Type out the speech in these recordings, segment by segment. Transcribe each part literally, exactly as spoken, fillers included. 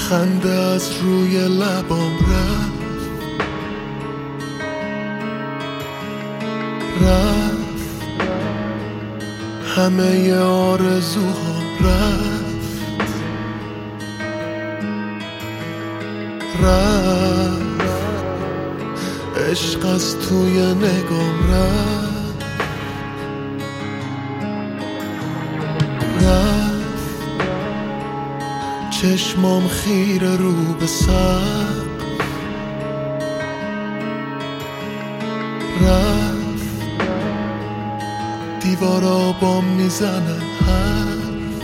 خنده از روی لبام رفت رفت همه آرزوها رفت رفت عشق از توی نگام رفت رفت چشمام خیره رو به سقف رفت دیوارا بام میزنن حرف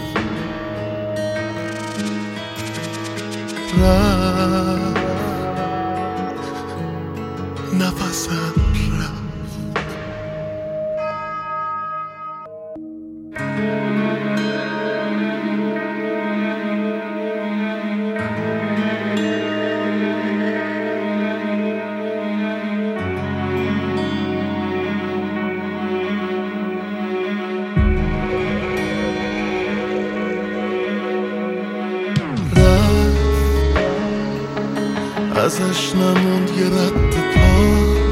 رفت نفسم رفت ازش نموند یه رد پا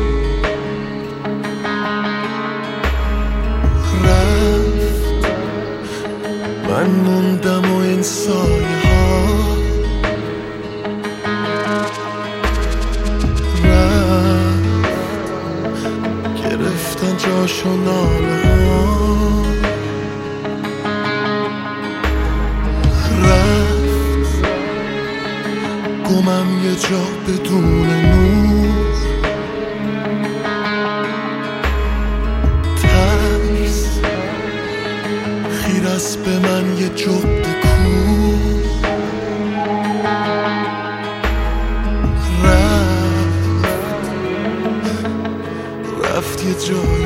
رفت من موندم و این سایه ها رفت گرفتن جاشو ناله ها گمم یه جا بدون نور ترس خیر است به من یه جغد کور رفت رفت یه جای